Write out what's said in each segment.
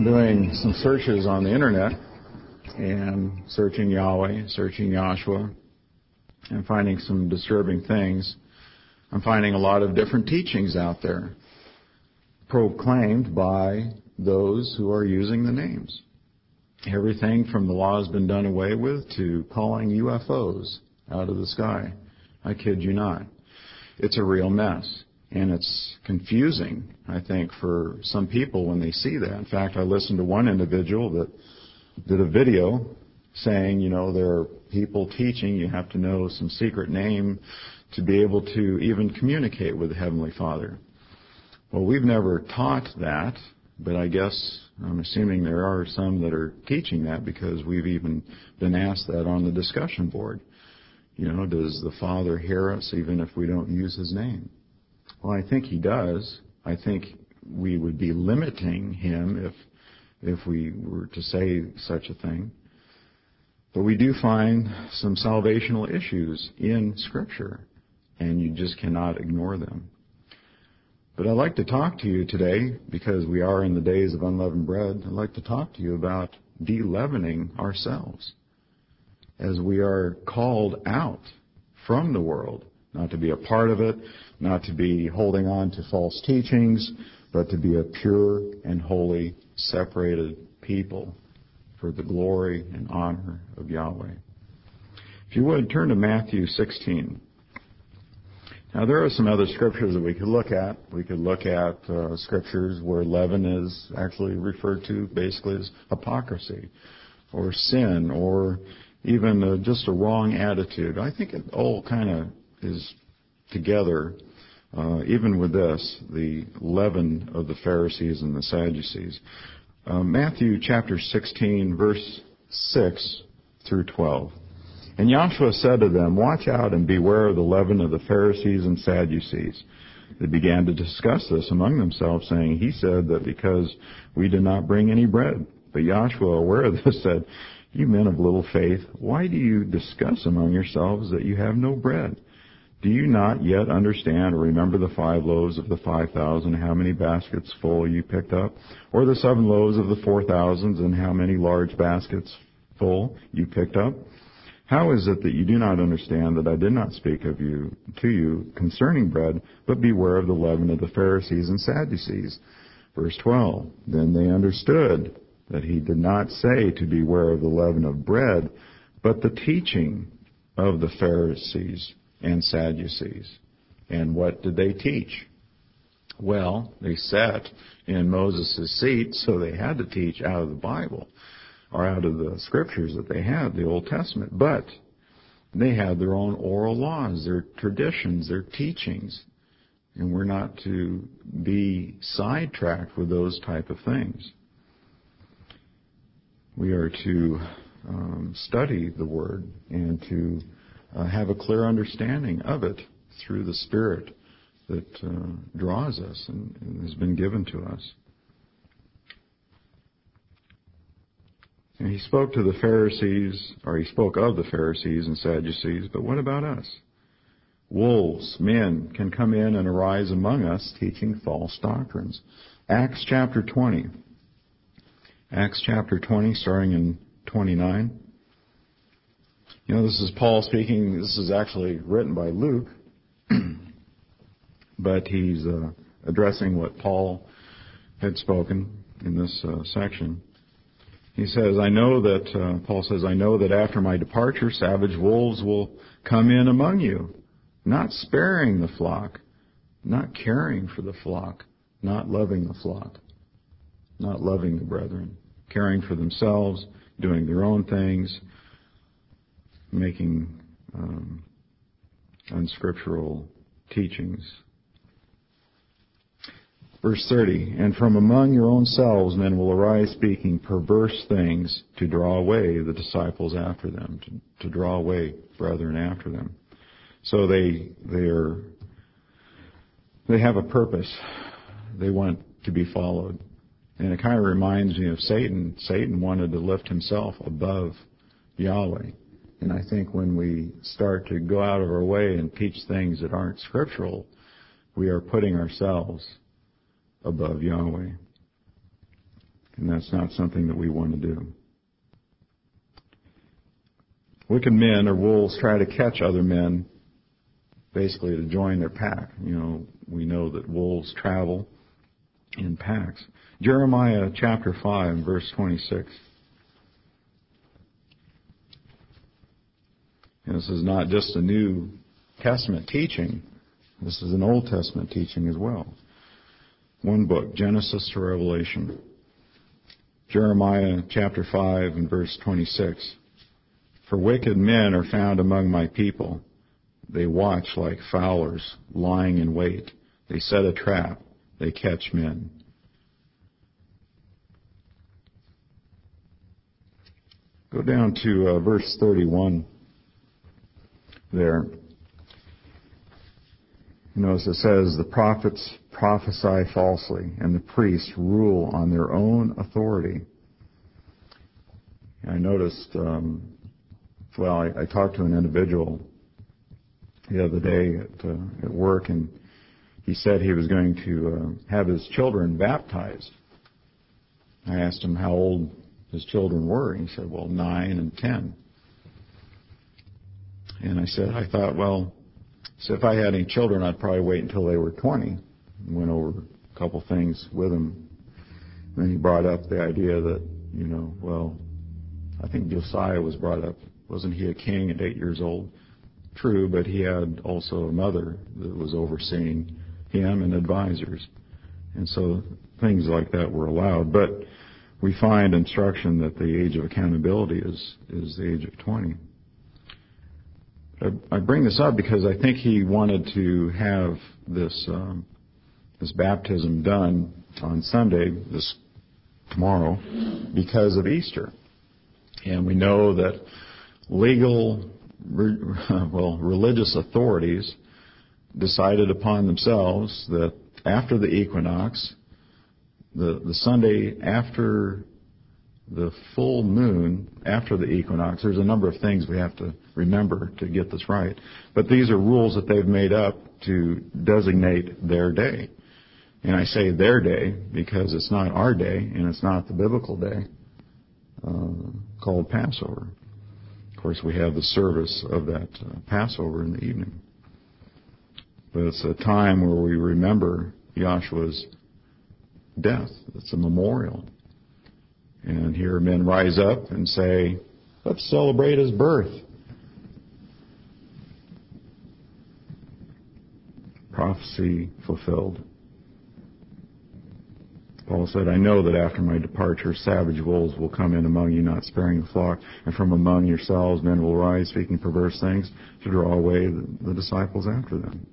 been doing some searches on the internet and searching Yahweh, searching Yahshua, and finding some disturbing things. I'm finding a lot of different teachings out there proclaimed by those who are using the names. Everything from the law has been done away with to calling UFOs out of the sky. I kid you not. It's a real mess. And it's confusing, I think, for some people when they see that. In fact, I listened to one individual that did a video saying, there are people teaching you have to know some secret name to be able to even communicate with the Heavenly Father. Well, we've never taught that, but I guess I'm assuming there are some that are teaching that because we've even been asked that on the discussion board. Does the Father hear us even if we don't use His name? Well, I think He does. I think we would be limiting Him if we were to say such a thing. But we do find some salvational issues in Scripture, and you just cannot ignore them. But I'd like to talk to you today, because we are in the days of unleavened bread, I'd like to talk to you about de-leavening ourselves as we are called out from the world, not to be a part of it, not to be holding on to false teachings, but to be a pure and holy, separated people for the glory and honor of Yahweh. If you would, turn to Matthew 16. Now, there are some other scriptures that we could look at. We could look at scriptures where leaven is actually referred to basically as hypocrisy or sin or even just a wrong attitude. I think it all kind of is together, even with this, the leaven of the Pharisees and the Sadducees. Matthew chapter 16, verse 6 through 12. And Yahshua said to them, "Watch out and beware of the leaven of the Pharisees and Sadducees." They began to discuss this among themselves, saying, "He said that because we did not bring any bread." But Yahshua, aware of this, said, "You men of little faith, why do you discuss among yourselves that you have no bread? Do you not yet understand or remember the 5 loaves of the 5,000, how many baskets full you picked up? Or the 7 loaves of the 4,000, and how many large baskets full you picked up? How is it that you do not understand that I did not speak to you concerning bread, but beware of the leaven of the Pharisees and Sadducees?" Verse 12, Then they understood that he did not say to beware of the leaven of bread, but the teaching of the Pharisees and Sadducees. And what did they teach? Well, they sat in Moses' seat, so they had to teach out of the Bible, or out of the scriptures that they had, the Old Testament. But they had their own oral laws, their traditions, their teachings. And we're not to be sidetracked with those type of things. We are to study the Word and to have a clear understanding of it through the Spirit that draws us and has been given to us. And he spoke to the Pharisees, or he spoke of the Pharisees and Sadducees, but what about us? Wolves, men, can come in and arise among us teaching false doctrines. Acts chapter 20. Acts chapter 20, starting in 29. This is Paul speaking. This is actually written by Luke, but he's addressing what Paul had spoken in this section. He says, Paul says, I know that after my departure, savage wolves will come in among you, not sparing the flock, not caring for the flock, not loving the flock, not loving the brethren, caring for themselves, doing their own things, making unscriptural teachings. Verse 30, And from among your own selves men will arise speaking perverse things to draw away the disciples after them, to draw away brethren after them. So they have a purpose. They want to be followed. And it kind of reminds me of Satan. Satan wanted to lift himself above Yahweh. And I think when we start to go out of our way and teach things that aren't scriptural, we are putting ourselves above Yahweh. And that's not something that we want to do. Wicked men or wolves try to catch other men, basically to join their pack. We know that wolves travel in packs. Jeremiah chapter 5, verse 26. And this is not just a New Testament teaching. This is an Old Testament teaching as well. One book, Genesis to Revelation. Jeremiah chapter 5 and verse 26. For wicked men are found among my people. They watch like fowlers, lying in wait. They set a trap. They catch men. Go down to verse 31 there. Notice it says, the prophets prophesy falsely, and the priests rule on their own authority. I noticed, I talked to an individual the other day at work, and he said he was going to have his children baptized. I asked him how old his children were, and he said, 9 and 10. And I said, so if I had any children, I'd probably wait until they were 20. And went over a couple things with him. Then he brought up the idea that, I think Josiah was brought up. Wasn't he a king at 8 years old? True, but he had also a mother that was overseeing him and advisors. And so things like that were allowed. But we find instruction that the age of accountability is the age of 20. I bring this up because I think he wanted to have this baptism done on Sunday, tomorrow, because of Easter. And we know that religious authorities decided upon themselves that after the equinox, the Sunday after the full moon, after the equinox, there's a number of things we have to remember to get this right. But these are rules that they've made up to designate their day. And I say their day because it's not our day and it's not the biblical day called Passover. Of course, we have the service of that Passover in the evening. But it's a time where we remember Yahshua's death. It's a memorial. And here men rise up and say, let's celebrate his birth. Prophecy fulfilled. Paul said, I know that after my departure, savage wolves will come in among you, not sparing the flock. And from among yourselves, men will rise, speaking perverse things, to draw away the disciples after them.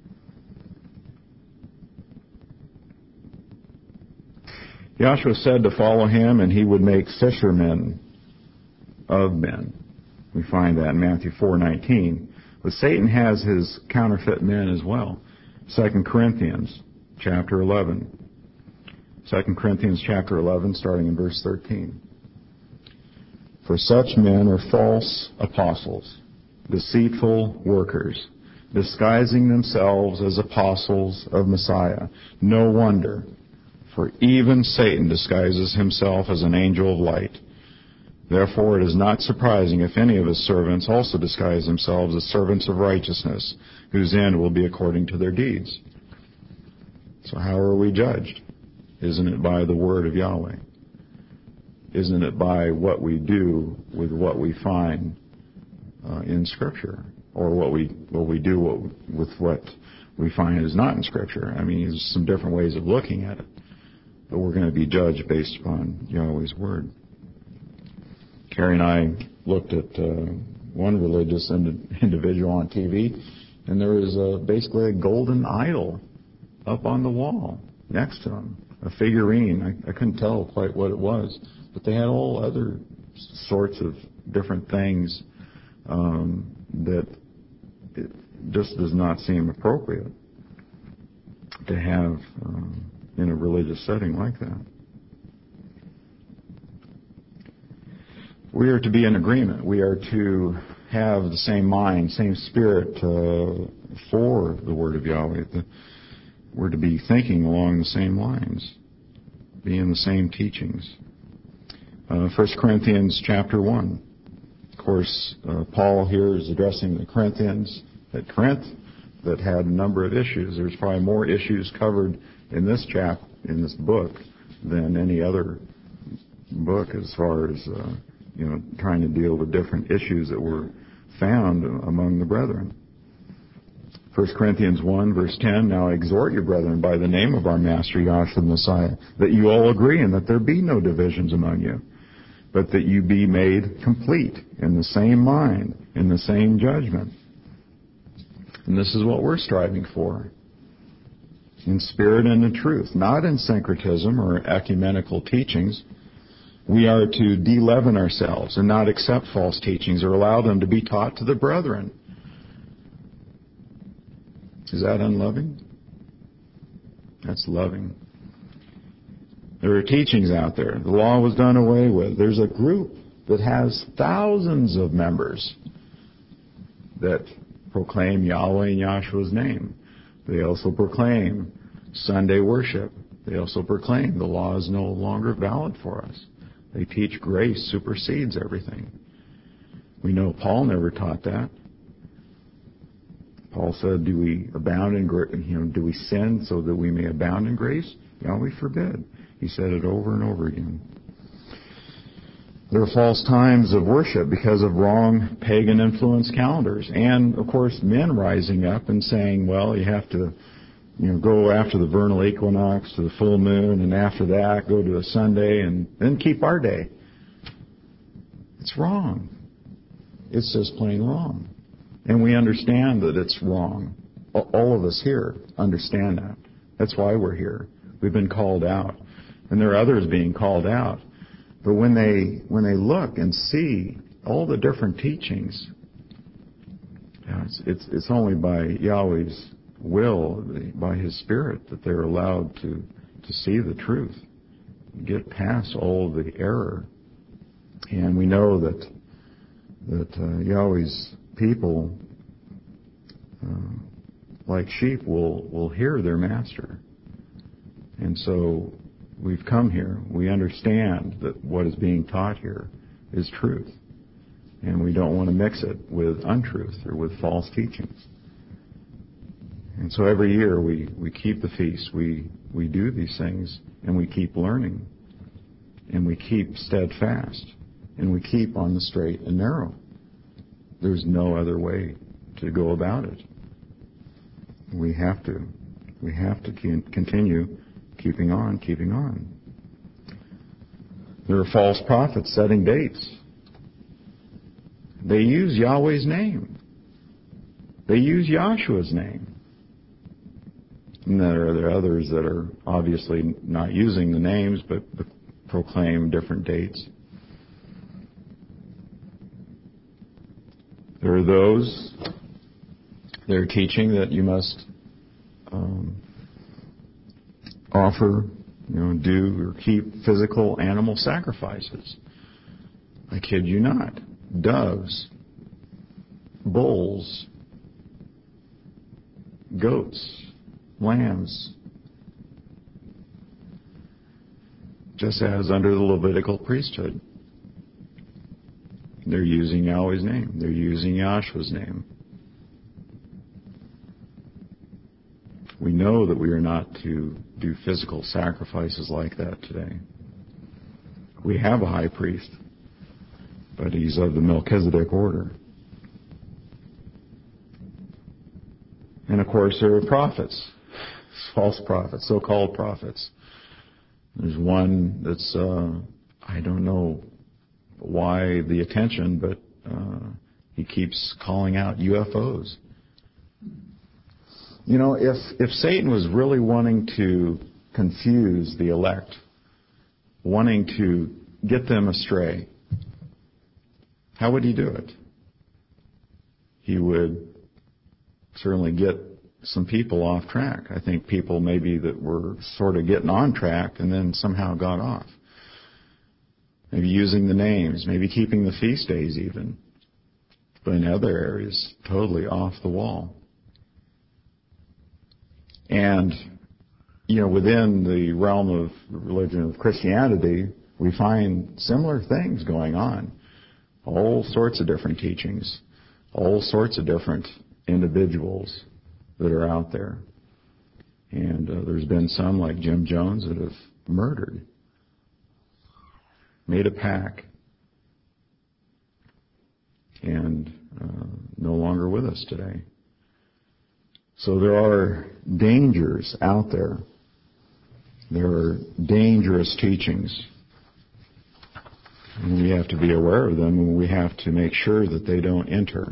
Yahshua said to follow him, and he would make fishermen of men. We find that in Matthew 4:19. But Satan has his counterfeit men as well. 2 Corinthians chapter 11. 2 Corinthians chapter 11, starting in verse 13. For such men are false apostles, deceitful workers, disguising themselves as apostles of Messiah. No wonder, for even Satan disguises himself as an angel of light. Therefore it is not surprising if any of his servants also disguise themselves as servants of righteousness, whose end will be according to their deeds. So how are we judged? Isn't it by the word of Yahweh? Isn't it by what we do with what we find in Scripture, or what we do with what we find is not in Scripture? I mean, there's some different ways of looking at it, but we're going to be judged based upon Yahweh's word. Carrie and I looked at one religious individual on TV, and there was basically a golden idol up on the wall next to him, a figurine. I couldn't tell quite what it was, but they had all other sorts of different things that it just does not seem appropriate to have in a religious setting like that. We are to be in agreement. We are to have the same mind, same spirit for the Word of Yahweh. We're to be thinking along the same lines, be in the same teachings. 1 Corinthians chapter 1. Of course, Paul here is addressing the Corinthians at Corinth that had a number of issues. There's probably more issues covered in this book than any other book as far as trying to deal with different issues that were found among the brethren. 1 Corinthians 1, verse 10, now I exhort you, brethren, by the name of our Master, Yahshua the Messiah, that you all agree and that there be no divisions among you, but that you be made complete in the same mind, in the same judgment. And this is what we're striving for. In spirit and in truth, not in syncretism or ecumenical teachings. We are to de-leaven ourselves and not accept false teachings or allow them to be taught to the brethren. Is that unloving? That's loving. There are teachings out there. The law was done away with. There's a group that has thousands of members that proclaim Yahweh and Yahshua's name. They also proclaim Sunday worship. They also proclaim the law is no longer valid for us. They teach grace supersedes everything. We know Paul never taught that. Paul said, do we abound in do we sin so that we may abound in grace? Yahweh forbid. He said it over and over again. There are false times of worship because of wrong pagan influence calendars. And, of course, men rising up and saying, well, you have to go after the vernal equinox to the full moon, and after that go to a Sunday and then keep our day. It's wrong. It's just plain wrong. And we understand that it's wrong. All of us here understand that. That's why we're here. We've been called out. And there are others being called out. But when they look and see all the different teachings, it's only by Yahweh's will, by His Spirit, that they're allowed to see the truth, get past all the error. And we know that Yahweh's people, like sheep, will hear their master. And so we've come here. We understand that what is being taught here is truth. And we don't want to mix it with untruth or with false teachings. And so every year we keep the feast. We do these things, and we keep learning. And we keep steadfast. And we keep on the straight and narrow. There's no other way to go about it. We have to continue keeping on. There are false prophets setting dates. They use Yahweh's name. They use Yahshua's name. And there are others that are obviously not using the names, but proclaim different dates. There are those that are teaching that you must offer, do or keep physical animal sacrifices. I kid you not. Doves, bulls, goats, lambs, just as under the Levitical priesthood. They're using Yahweh's name. They're using Yahshua's name. We know that we are not to do physical sacrifices like that today. We have a high priest, but he's of the Melchizedek order. And of course there are prophets, false prophets, so-called prophets. There's one that's, I don't know why the attention, but he keeps calling out UFOs. If Satan was really wanting to confuse the elect, wanting to get them astray, how would he do it? He would certainly get some people off track. I think people maybe that were sort of getting on track and then somehow got off. Maybe using the names, maybe keeping the feast days even. But in other areas, totally off the wall. And, within the realm of religion of Christianity, we find similar things going on. All sorts of different teachings, all sorts of different individuals that are out there. And there's been some like Jim Jones that have murdered, made a pact, and no longer with us today. So there are dangers out there. There are dangerous teachings. And we have to be aware of them, and we have to make sure that they don't enter.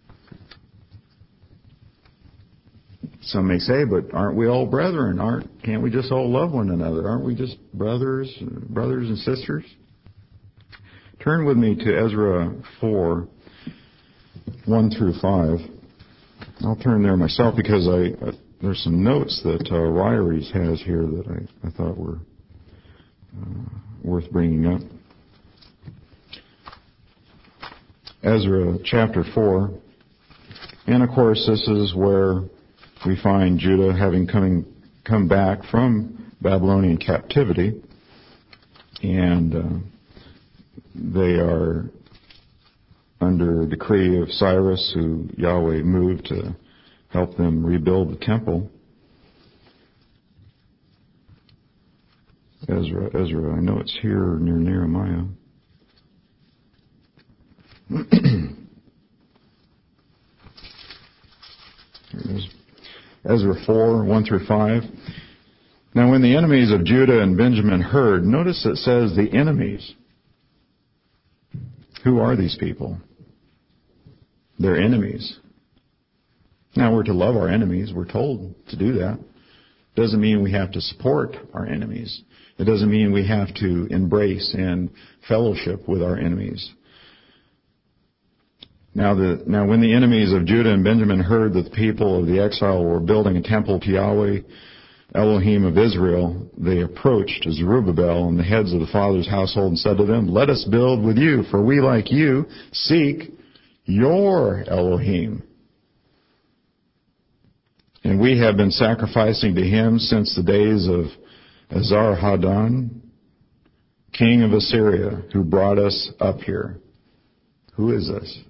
Some may say, but aren't we all brethren? Can't we just all love one another? Aren't we just brothers and sisters? Turn with me to Ezra 4, 1 through 5. I'll turn there myself because there's some notes that Ryries has here that I thought were worth bringing up. Ezra chapter 4. And of course, this is where we find Judah having come back from Babylonian captivity. And they are under a decree of Cyrus, who Yahweh moved to help them rebuild the temple. Ezra, I know it's here near Nehemiah. Here it is. Ezra 4, 1 through 5. Now when the enemies of Judah and Benjamin heard, notice it says the enemies. Who are these people? They're enemies. Now we're to love our enemies. We're told to do that. Doesn't mean we have to support our enemies. It doesn't mean we have to embrace and fellowship with our enemies. Now when the enemies of Judah and Benjamin heard that the people of the exile were building a temple to Yahweh, Elohim of Israel, they approached Zerubbabel and the heads of the father's household and said to them, "Let us build with you, for we, like you, seek your Elohim. And we have been sacrificing to him since the days of Esarhaddon, king of Assyria, who brought us up here." Who is this?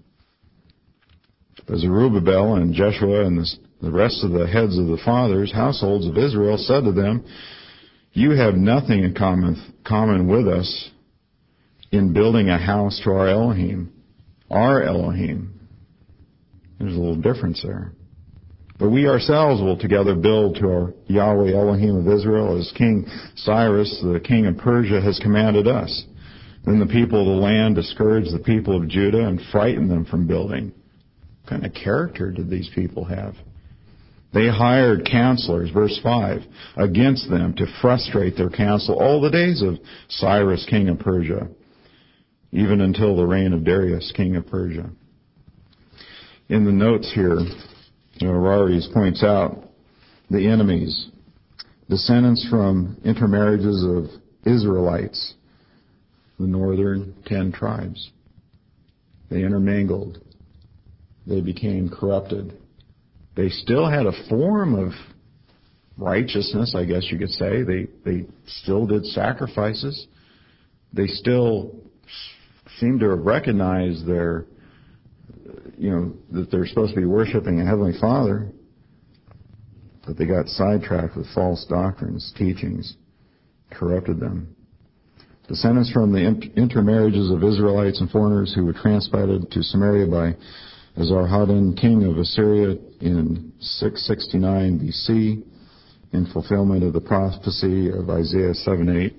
Zerubbabel and Jeshua and the rest of the heads of the fathers' households of Israel said to them, "You have nothing in common with us in building a house to our Elohim." Our Elohim. There's a little difference there. "But we ourselves will together build to our Yahweh Elohim of Israel, as King Cyrus, the king of Persia, has commanded us." Then the people of the land discouraged the people of Judah and frightened them from building. What kind of character did these people have? They hired counselors, verse 5, against them to frustrate their counsel all the days of Cyrus, king of Persia, even until the reign of Darius, king of Persia. In the notes here, Ryries points out the enemies, descendants from intermarriages of Israelites, the northern 10 tribes. They intermingled. They became corrupted. They still had a form of righteousness, I guess you could say. They still did sacrifices. They still seemed to have recognized that they're supposed to be worshiping a Heavenly Father, but they got sidetracked with false doctrines, teachings, corrupted them. Descendants from the intermarriages of Israelites and foreigners who were transplanted to Samaria by Esarhaddon, king of Assyria, in 669 BC, in fulfillment of the prophecy of Isaiah 7:8.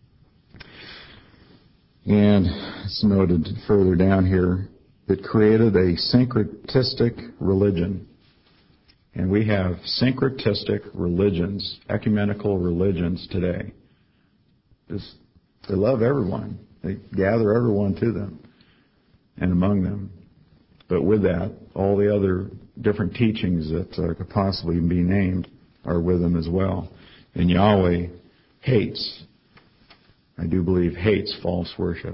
And it's noted further down here, it created a syncretistic religion. And we have syncretistic religions, ecumenical religions today. They love everyone. They gather everyone to them and among them. But with that, all the other different teachings that could possibly be named are with them as well. And Yahweh hates, I do believe, hates false worship.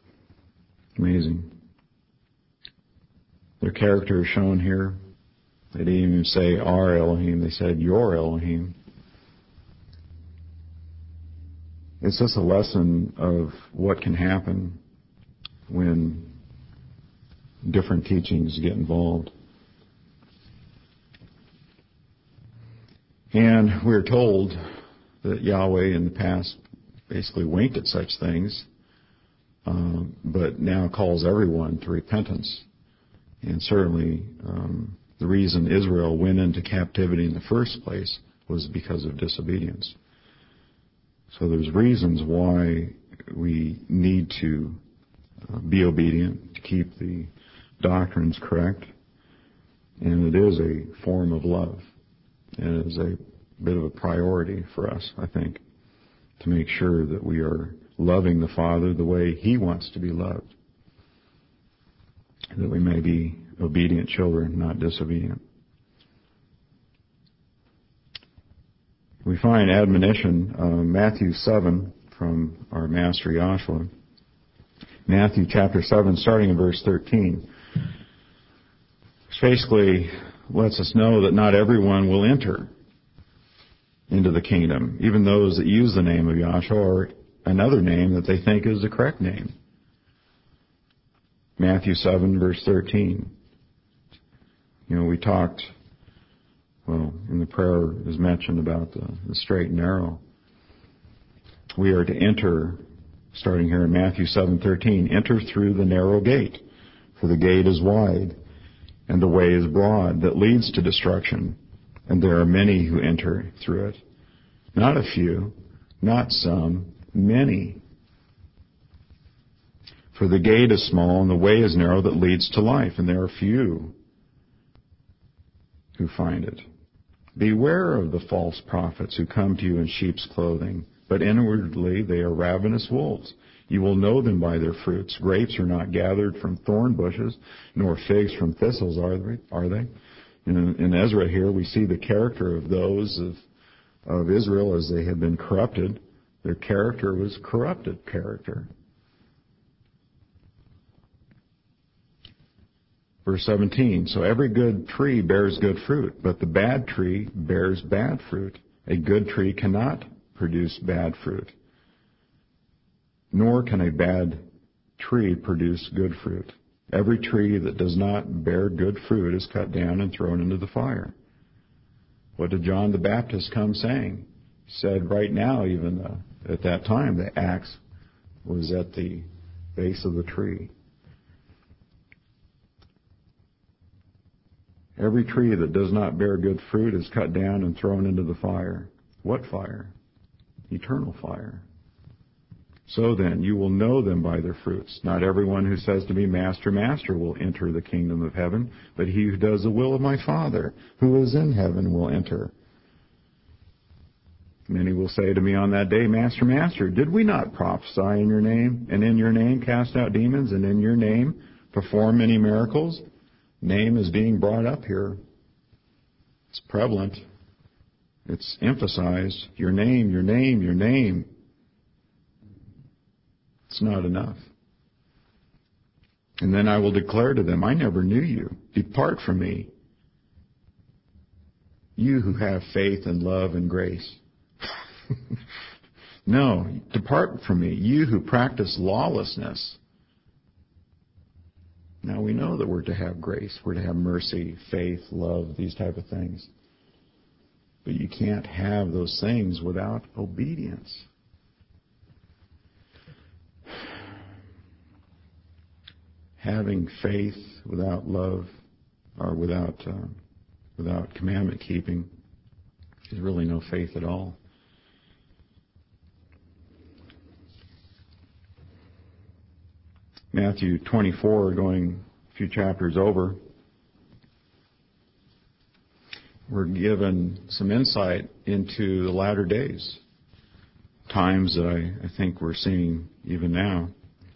Amazing. Their character is shown here. They didn't even say our Elohim, they said your Elohim. It's just a lesson of what can happen when different teachings get involved. And we're told that Yahweh in the past basically winked at such things, but now calls everyone to repentance. And certainly the reason Israel went into captivity in the first place was because of disobedience. So there's reasons why we need to be obedient, to keep the doctrines correct. And it is a form of love. And it is a bit of a priority for us, I think, to make sure that we are loving the Father the way He wants to be loved. That we may be obedient children, not disobedient. We find admonition, Matthew 7, from our Master Yahshua. Matthew chapter 7, starting in verse 13. Which basically lets us know that not everyone will enter into the kingdom, even those that use the name of Yahshua or another name that they think is the correct name. Matthew 7, verse 13. We talked, in the prayer is mentioned about the straight and narrow. We are to enter, starting here in Matthew 7:13, enter through the narrow gate, for the gate is wide, and the way is broad that leads to destruction, and there are many who enter through it. Not a few, not some, many. For the gate is small and the way is narrow that leads to life, and there are few who find it. Beware of the false prophets who come to you in sheep's clothing, but inwardly they are ravenous wolves. You will know them by their fruits. Grapes are not gathered from thorn bushes, nor figs from thistles, are they? In Ezra here, we see the character of those of Israel as they had been corrupted. Their character was corrupted character. Verse 17, so every good tree bears good fruit, but the bad tree bears bad fruit. A good tree cannot produce bad fruit, nor can a bad tree produce good fruit. Every tree that does not bear good fruit is cut down and thrown into the fire. What did John the Baptist come saying? He said right now, even at that time, the axe was at the base of the tree. Every tree that does not bear good fruit is cut down and thrown into the fire. What fire? Eternal fire. So then, you will know them by their fruits. Not everyone who says to me, Master, Master, will enter the kingdom of heaven, but he who does the will of my Father, who is in heaven, will enter. Many will say to me on that day, Master, Master, did we not prophesy in your name, and in your name cast out demons, and in your name perform many miracles? Name is being brought up here. It's prevalent. It's emphasized. Your name, your name, your name. It's not enough. And then I will declare to them, I never knew you. Depart from me, you who have faith and love and grace. No, depart from me, you who practice lawlessness. Now we know that we're to have grace, we're to have mercy, faith, love, these type of things. But you can't have those things without obedience. Having faith without love or without commandment keeping is really no faith at all. Matthew 24, going a few chapters over, we're given some insight into the latter days, times that I think we're seeing even now.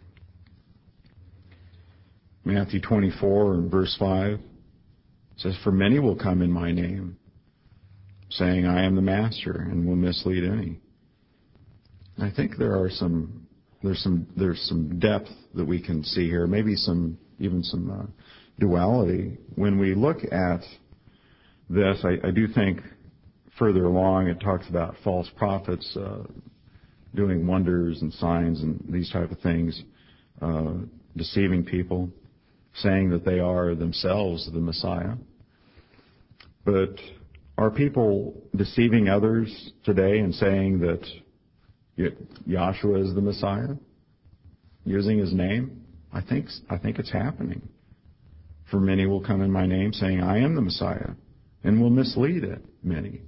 Matthew 24 and verse 5 says, For many will come in my name, saying, I am the Master, and will mislead any. And I think there's some depth that we can see here, maybe some duality when we look at this. I do think further along it talks about false prophets doing wonders and signs and these type of things, deceiving people, saying that they are themselves the Messiah. But are people deceiving others today and saying that Yahshua is the Messiah, using his name? I think it's happening. For many will come in my name saying, I am the Messiah, and will mislead many.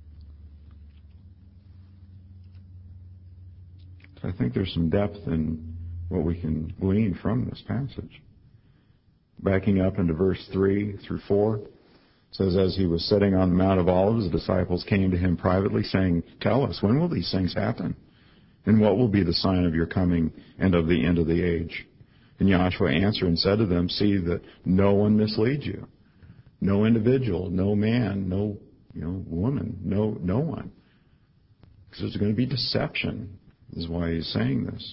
So I think there's some depth in what we can glean from this passage. Backing up into verse 3 through 4, it says, as he was sitting on the Mount of Olives, the disciples came to him privately, saying, tell us, when will these things happen? And what will be the sign of your coming and of the end of the age? And Yahshua answered and said to them, see that no one misleads you. No individual, no man, no woman, no one. Because there's going to be deception, is why he's saying this.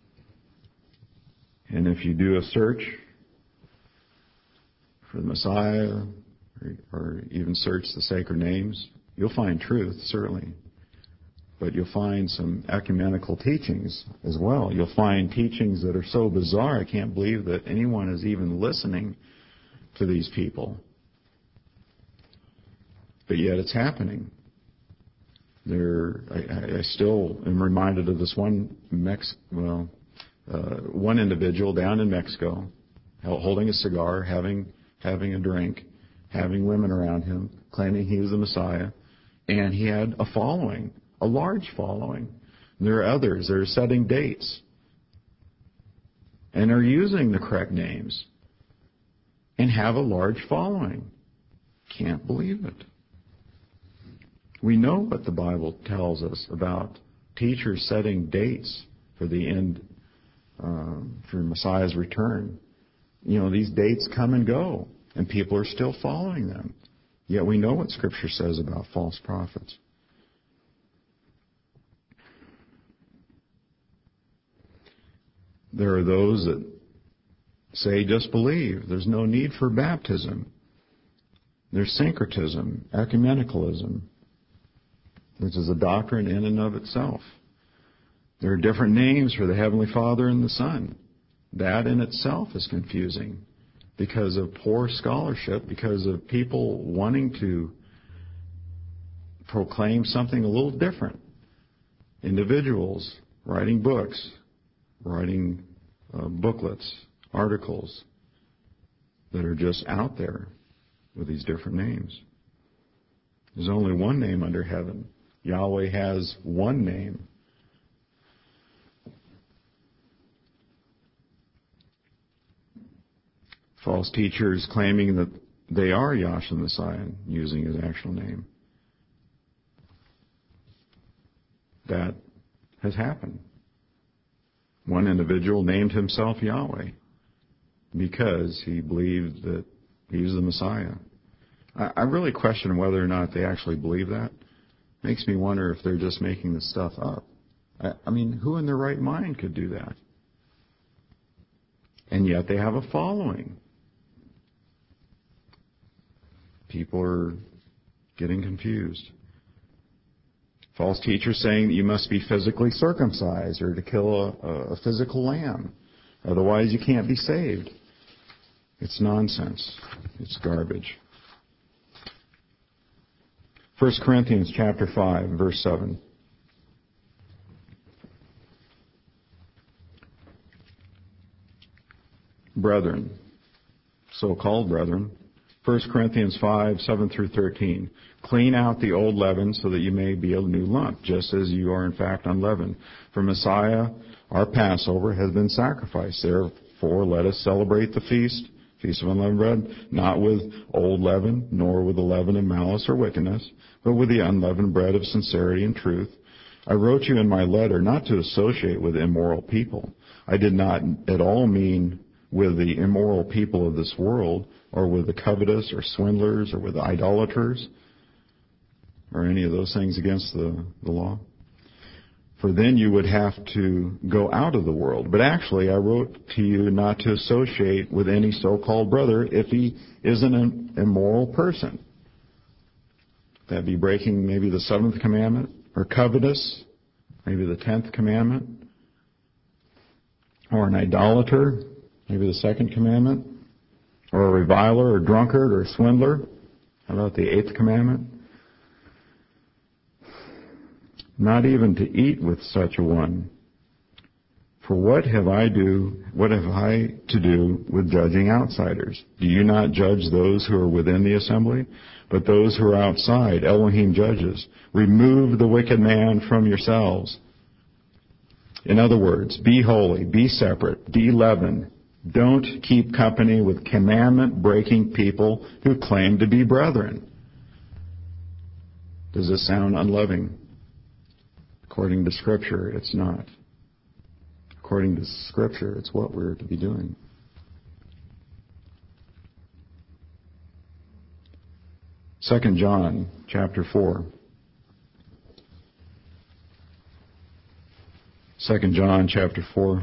And if you do a search for the Messiah, or even search the sacred names, you'll find truth, certainly. But you'll find some ecumenical teachings as well. You'll find teachings that are so bizarre, I can't believe that anyone is even listening to these people. But yet it's happening. I still am reminded of this one individual down in Mexico, holding a cigar, having a drink, having women around him, claiming he was the Messiah, and he had a following, a large following. There are others that are setting dates and are using the correct names and have a large following. Can't believe it. We know what the Bible tells us about teachers setting dates for the end, for Messiah's return. These dates come and go, and people are still following them. Yet we know what Scripture says about false prophets. There are those that say, just believe. There's no need for baptism. There's syncretism, ecumenicalism, which is a doctrine in and of itself. There are different names for the Heavenly Father and the Son. That in itself is confusing because of poor scholarship, because of people wanting to proclaim something a little different. Individuals writing books, writing booklets, articles that are just out there with these different names. There's only one name under heaven. Yahweh has one name. False teachers claiming that they are Yahshua the Messiah, using his actual name. That has happened. One individual named himself Yahweh because he believed that he was the Messiah. I really question whether or not they actually believe that. Makes me wonder if they're just making this stuff up. I mean, who in their right mind could do that? And yet they have a following. People are getting confused. False teachers saying that you must be physically circumcised or to kill a physical lamb. Otherwise you can't be saved. It's nonsense. It's garbage. 1 Corinthians chapter 5, verse 7. Brethren, so-called brethren, 1 Corinthians 5, 7 through 13. Clean out the old leaven so that you may be a new lump, just as you are in fact unleavened. For Messiah, our Passover, has been sacrificed. Therefore, let us celebrate the feast of unleavened bread, not with old leaven, nor with the leaven of malice or wickedness, but with the unleavened bread of sincerity and truth. I wrote you in my letter not to associate with immoral people. I did not at all mean with the immoral people of this world, or with the covetous, or swindlers, or with the idolaters, or any of those things against the law. For then you would have to go out of the world. But actually, I wrote to you not to associate with any so-called brother if he is an immoral person. That'd be breaking maybe the 7th commandment, or covetous, maybe the 10th commandment, or an idolater, maybe the 2nd commandment, or a reviler, or drunkard, or swindler. How about the 8th commandment? Not even to eat with such a one. For what have I to do with judging outsiders? Do you not judge those who are within the assembly? But those who are outside, Elohim judges. Remove the wicked man from yourselves. In other words, be holy, be separate, de-leaven. Don't keep company with commandment-breaking people who claim to be brethren. Does this sound unloving? According to Scripture, it's not. According to Scripture, it's what we're to be doing. Second John, chapter 4. 2 John, chapter 4.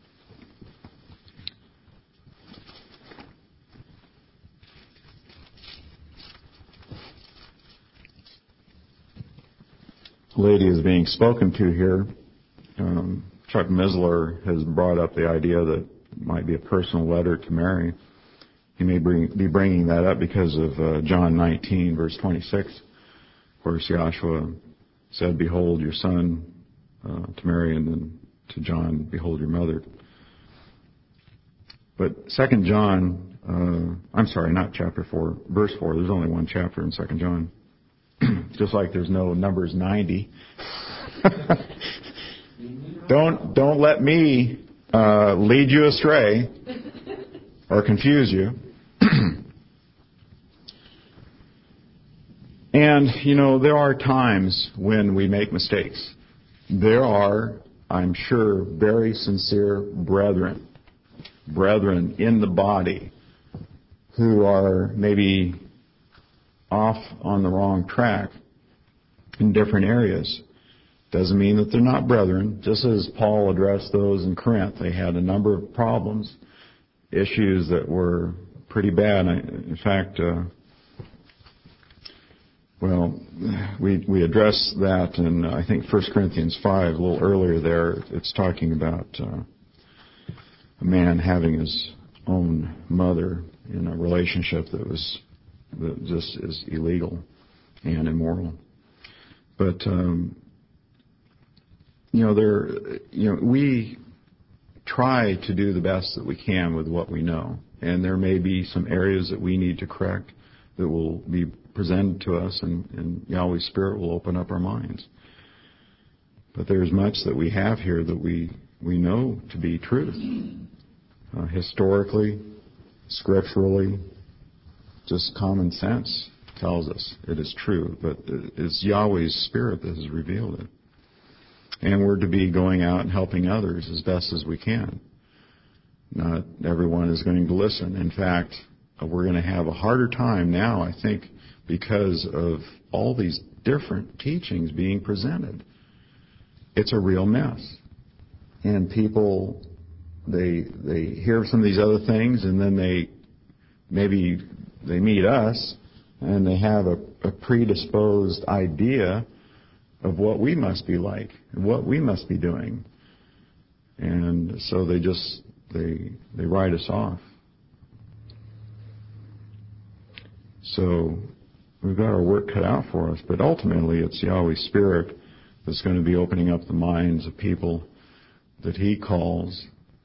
The lady is being spoken to here. Chuck Missler has brought up the idea that it might be a personal letter to Mary. He may be bringing that up because of John 19, verse 26, where Yahshua said, "Behold your son," to Mary, and then to John, "Behold your mother." But 2 John, not chapter 4, verse 4. There's only one chapter in 2 John. Just like there's no Numbers 90. Don't let me lead you astray or confuse you. And, there are times when we make mistakes. There are, I'm sure, very sincere brethren in the body who are maybe off on the wrong track in different areas. Doesn't mean that they're not brethren. Just as Paul addressed those in Corinth, they had a number of problems, issues that were pretty bad. In fact, we addressed that in, I think, 1 Corinthians 5, a little earlier there. It's talking about a man having his own mother in a relationship that just is illegal and immoral. But, we try to do the best that we can with what we know. And there may be some areas that we need to correct that will be presented to us, and Yahweh's Spirit will open up our minds. But there's much that we have here that we know to be truth. Historically, scripturally, just common sense tells us it is true. But it's Yahweh's Spirit that has revealed it. And we're to be going out and helping others as best as we can. Not everyone is going to listen. In fact, we're going to have a harder time now, I think, because of all these different teachings being presented. It's a real mess. And people, they hear some of these other things, and then they meet us, and they have a predisposed idea of what we must be like, and what we must be doing. And so they write us off. So we've got our work cut out for us, but ultimately it's Yahweh's Spirit that's going to be opening up the minds of people that He calls,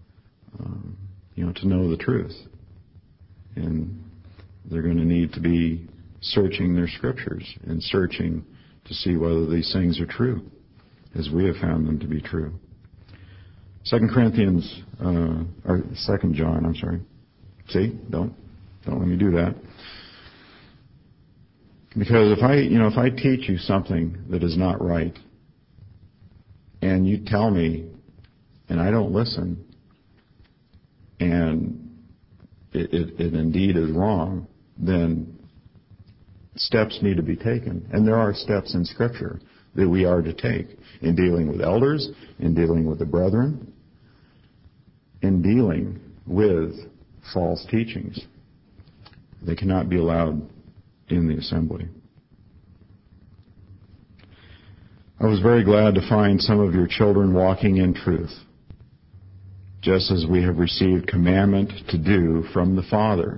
to know the truth. And they're going to need to be searching their scriptures and searching to see whether these things are true, as we have found them to be true. 2 John, I'm sorry. See, don't let me do that. Because if I teach you something that is not right, and you tell me, and I don't listen, and it indeed is wrong, then steps need to be taken. And there are steps in Scripture that we are to take in dealing with elders, in dealing with the brethren, in dealing with false teachings. They cannot be allowed in the assembly. I was very glad to find some of your children walking in truth, just as we have received commandment to do from the Father.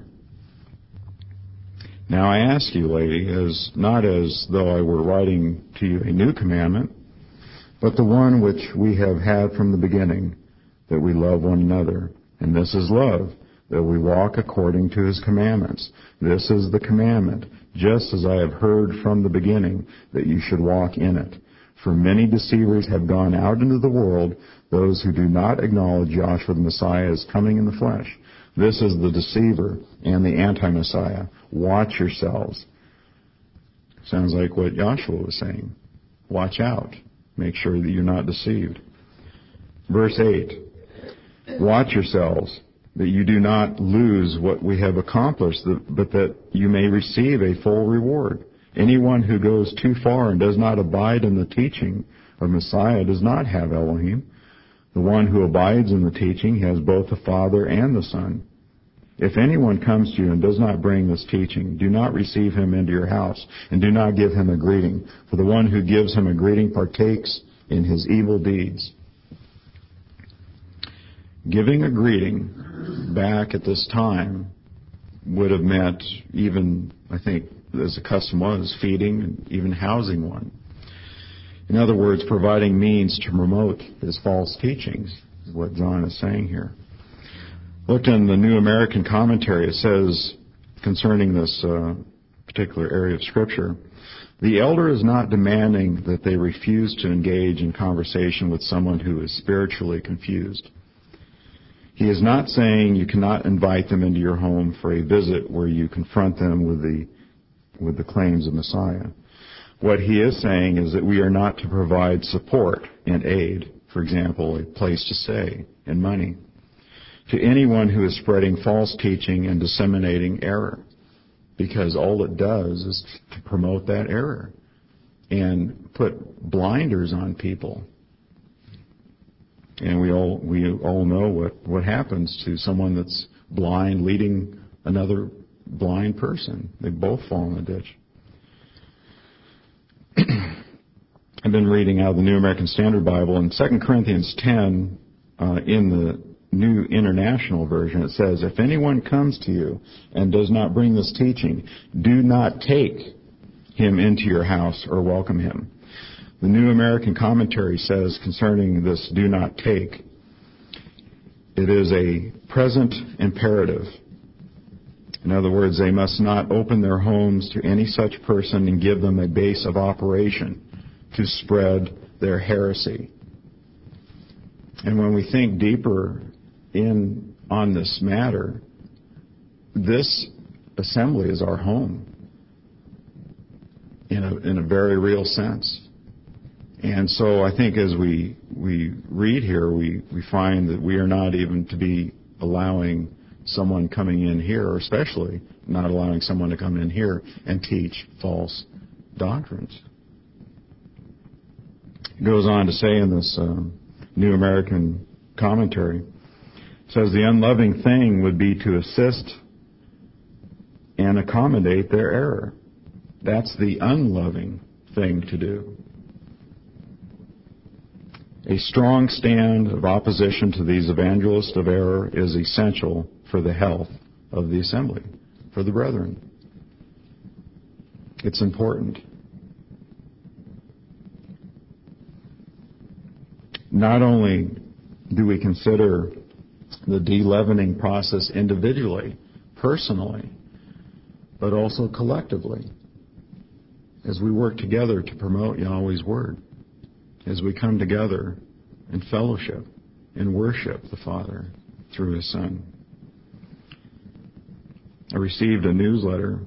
Now I ask you, lady, not as though I were writing to you a new commandment, but the one which we have had from the beginning, that we love one another. And this is love, that we walk according to His commandments. This is the commandment, just as I have heard from the beginning, that you should walk in it. For many deceivers have gone out into the world, those who do not acknowledge Yahshua the Messiah as coming in the flesh. This is the deceiver and the anti-Messiah. Watch yourselves. Sounds like what Yahshua was saying. Watch out. Make sure that you're not deceived. Verse 8. Watch yourselves, that you do not lose what we have accomplished, but that you may receive a full reward. Anyone who goes too far and does not abide in the teaching of Messiah does not have Elohim. The one who abides in the teaching has both the Father and the Son. If anyone comes to you and does not bring this teaching, do not receive him into your house, and do not give him a greeting, for the one who gives him a greeting partakes in his evil deeds. Giving a greeting back at this time would have meant even, I think, as the custom was, feeding and even housing one. In other words, providing means to promote his false teachings, is what John is saying here. Looked in the New American Commentary, it says, concerning this particular area of Scripture, the elder is not demanding that they refuse to engage in conversation with someone who is spiritually confused. He is not saying you cannot invite them into your home for a visit where you confront them with the claims of Messiah. What he is saying is that we are not to provide support and aid, for example, a place to stay and money, to anyone who is spreading false teaching and disseminating error, because all it does is to promote that error and put blinders on people. And we all know what happens to someone that's blind leading another blind person. They both fall in the ditch. I've been reading out of the New American Standard Bible, in 2 Corinthians 10, in the New International Version, it says, if anyone comes to you and does not bring this teaching, do not take him into your house or welcome him. The New American Commentary says concerning this do not take, it is a present imperative. In other words, they must not open their homes to any such person and give them a base of operation to spread their heresy. And when we think deeper on this matter, this assembly is our home in a very real sense. And so I think as we read here, we find that we are not even to be allowing someone coming in here, or especially not allowing someone to come in here and teach false doctrines. It goes on to say in this New American Commentary, it says the unloving thing would be to assist and accommodate their error. That's the unloving thing to do. A strong stand of opposition to these evangelists of error is essential for the health of the assembly, for the brethren. It's important. Not only do we consider the de-leavening process individually, personally, but also collectively, as we work together to promote Yahweh's Word, as we come together in fellowship and worship the Father through His Son. I received a newsletter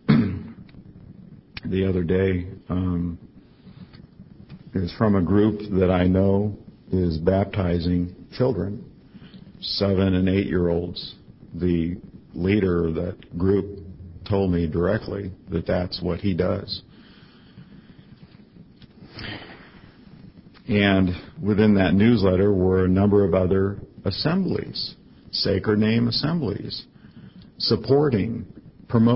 the other day. It was from a group that I know is baptizing children, 7 and 8-year-olds. The leader of that group told me directly that that's what he does. And within that newsletter were a number of other assemblies, sacred name assemblies, supporting,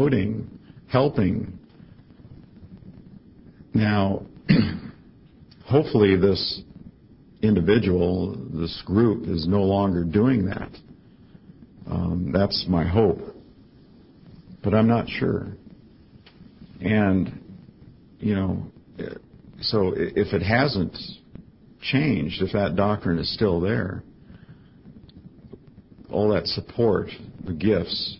promoting, helping. Now, hopefully this individual, this group, is no longer doing that. That's my hope. But I'm not sure. And, so if it hasn't changed, if that doctrine is still there, all that support, the gifts,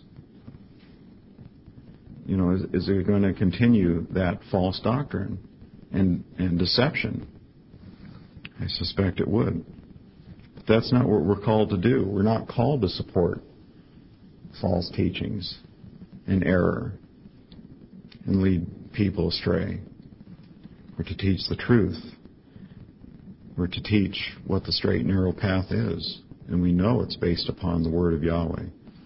is it going to continue that false doctrine and deception? I suspect it would. But that's not what we're called to do. We're not called to support false teachings and error and lead people astray. We're to teach the truth. We're to teach what the straight and narrow path is. And we know it's based upon the Word of Yahweh.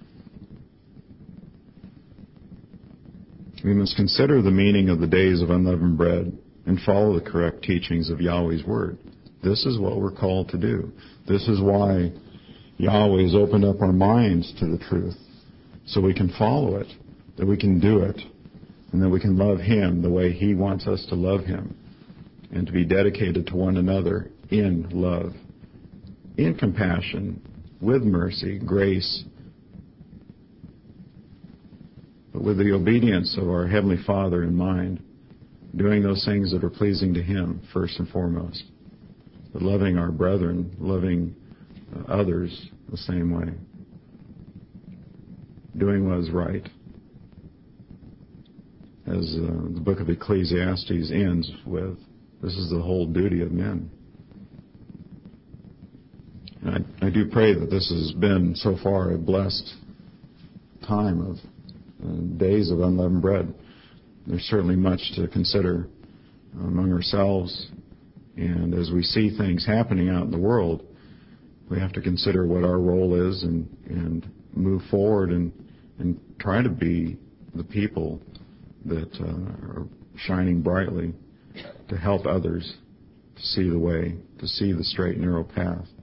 We must consider the meaning of the days of unleavened bread and follow the correct teachings of Yahweh's Word. This is what we're called to do. This is why Yahweh has opened up our minds to the truth, so we can follow it, that we can do it, and that we can love Him the way He wants us to love Him, and to be dedicated to one another in love, in compassion, with mercy, grace, but with the obedience of our Heavenly Father in mind, doing those things that are pleasing to Him first and foremost, but loving our brethren, loving others the same way, doing what is right. As the book of Ecclesiastes ends with, this is the whole duty of men. And I do pray that this has been so far a blessed time of days of unleavened bread. There's certainly much to consider among ourselves, and as we see things happening out in the world, we have to consider what our role is and move forward and try to be the people that are shining brightly to help others to see the way, to see the straight and narrow path.